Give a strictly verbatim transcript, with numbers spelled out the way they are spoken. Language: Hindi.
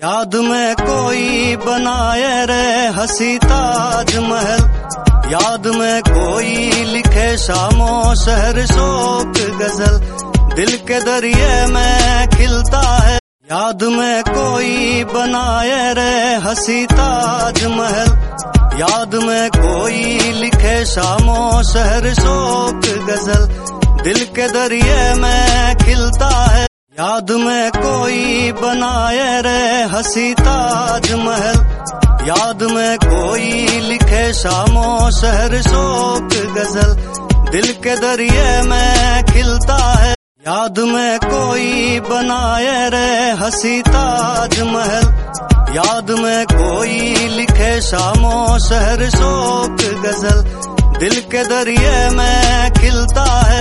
याद में कोई बनाए रे हसी ताजमहल, याद में कोई लिखे शामो शहर शोक गजल, दिल के दरिए में खिलता है। याद में कोई बनाए रे हसी ताजमहल, याद में कोई लिखे शामो शहर शोक गजल, दिल के दरिए में खिलता है। याद में कोई बनाए रे हसी ताजमहल, याद में कोई लिखे शामो शहर शोक गजल, दिल के दरिए में खिलता है। याद में कोई बनाए रे हसी ताजमहल, याद में कोई लिखे शामो शहर शोक गजल, दिल के दरिए में खिलता है।